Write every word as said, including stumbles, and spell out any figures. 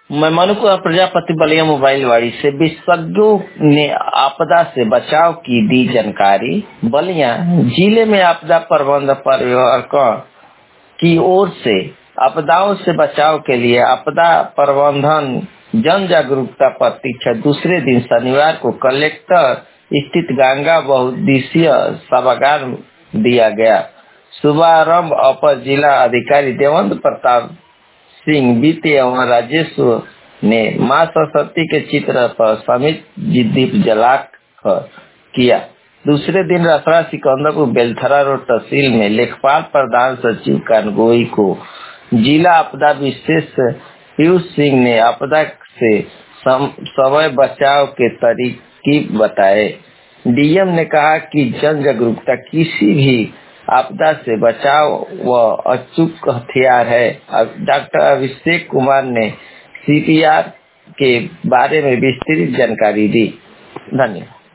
मैं मनुकुर प्रजापति बलिया मोबाइल वाड़ी से विशेषज्ञों ने आपदा से बचाव की दी जानकारी। बलिया जिले में आपदा प्रबंधन पर्यवेक्षकों की ओर से आपदाओं से बचाव के लिए आपदा प्रबंधन जन जागरूकता प्रशिक्षण दूसरे दिन शनिवार को कलेक्टर स्थित गंगा बहुउद्देशीय सभागार में दिया गया। शुभारंभ अपर जिला अधिकारी देवेंद्र प्रताप सिंह वित्त एवं राजस्व ने मां सरस्वती के चित्र पर समित दीप जलाकर किया। दूसरे दिन रसड़ा सिकंदरपुर बेलथरा रोड तहसील में लेखपाल प्रधान सचिव कानगोई को जिला आपदा विशेष पीयूष सिंह ने आपदा से समय बचाव के तरीके बताए। डीएम ने कहा कि जन जागरूकता किसी भी आपदा से बचाव व अचूक हथियार है। डॉक्टर अभिषेक कुमार ने सीपीआर के बारे में विस्तृत जानकारी दी। धन्यवाद।